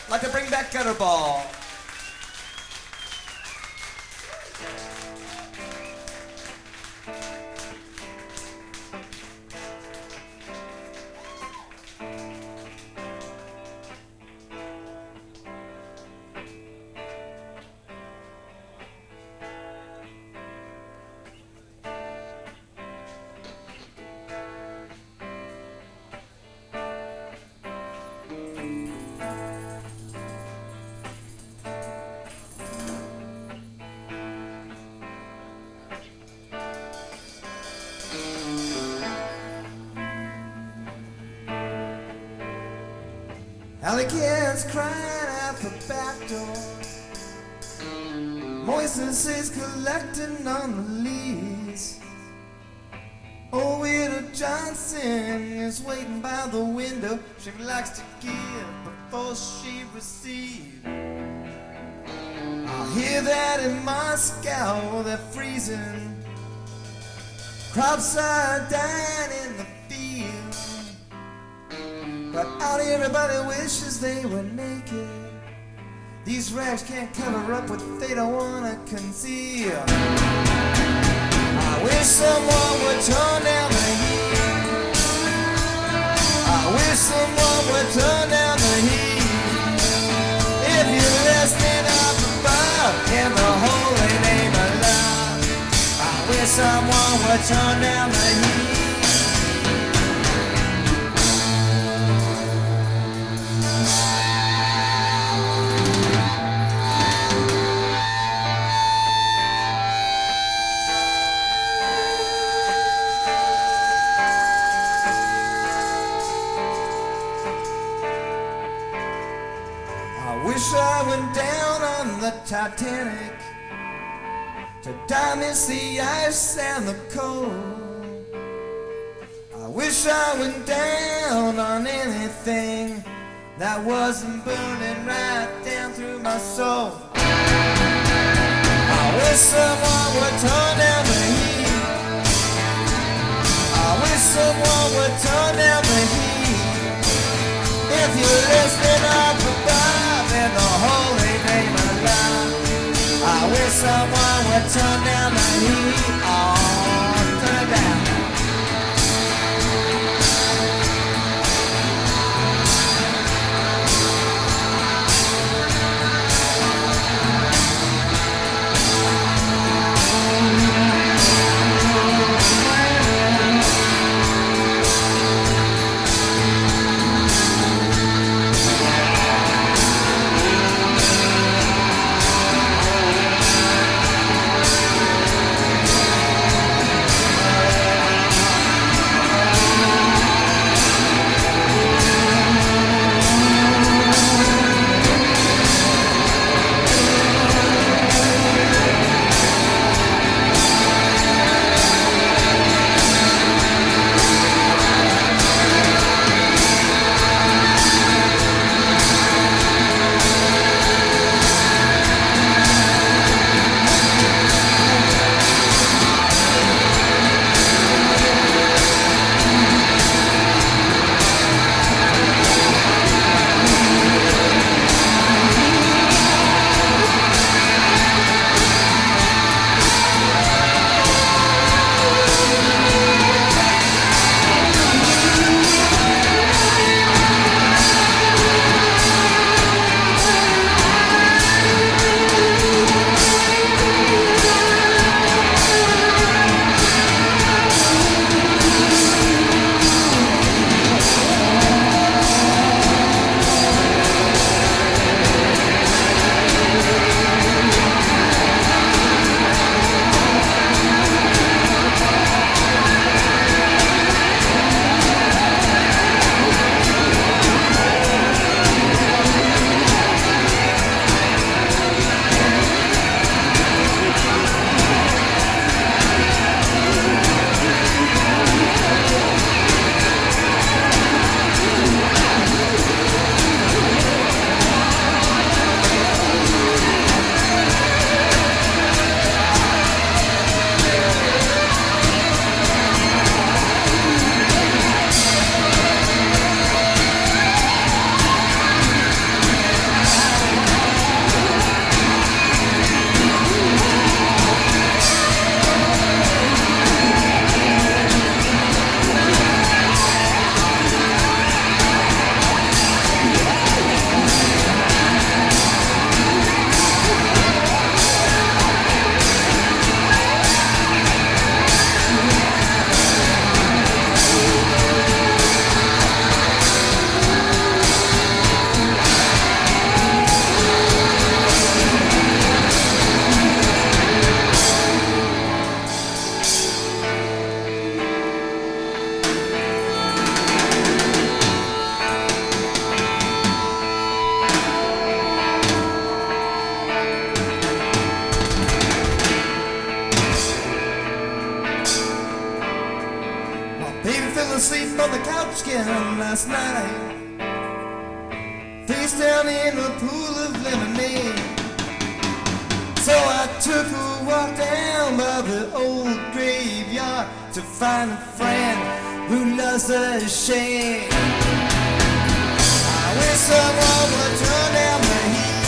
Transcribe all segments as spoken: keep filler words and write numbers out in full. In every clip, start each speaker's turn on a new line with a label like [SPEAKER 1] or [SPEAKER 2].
[SPEAKER 1] I'd like to bring back Gutterball. Alley kids crying out the back door. Moises is collecting on the leaves. Old widow Johnson is waiting by the window. She likes to give before she receives. I hear that in Moscow they're freezing. Crops are dying in the field. But out here everybody wishes they were naked. These rags can't cover up what they don't want to conceal. I wish someone would turn down the heat. I wish someone would turn down the heat. If you're listening up above in the holy name of love, I wish someone would turn down the heat. I wish I went down on the Titanic to die miss the ice and the cold. I wish I went down on anything that wasn't burning right down through my soul. I wish someone would turn down the heat. I wish someone would turn down the heat. If you're listening up above in the holy name of love, I wish someone would turn down the heat. Oh, turn it down. sleep on the couch again last night, face down in a pool of lemonade. So I took a walk down by the old graveyard to find a friend who loves the shade. I wish someone would turn down the heat.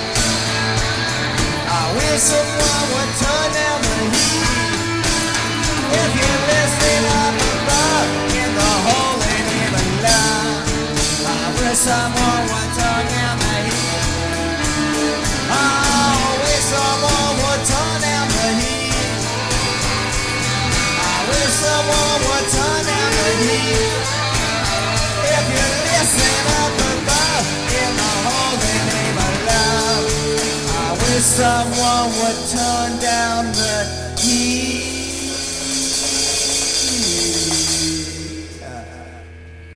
[SPEAKER 1] I wish someone would turn down the heat. If you're listening up above in the hole and in the love, I wish someone would turn down the heat. I wish someone would turn down the heat. I wish someone would turn down the heat. If you're listening up above in the hole and in the love, I wish someone would turn down the heat.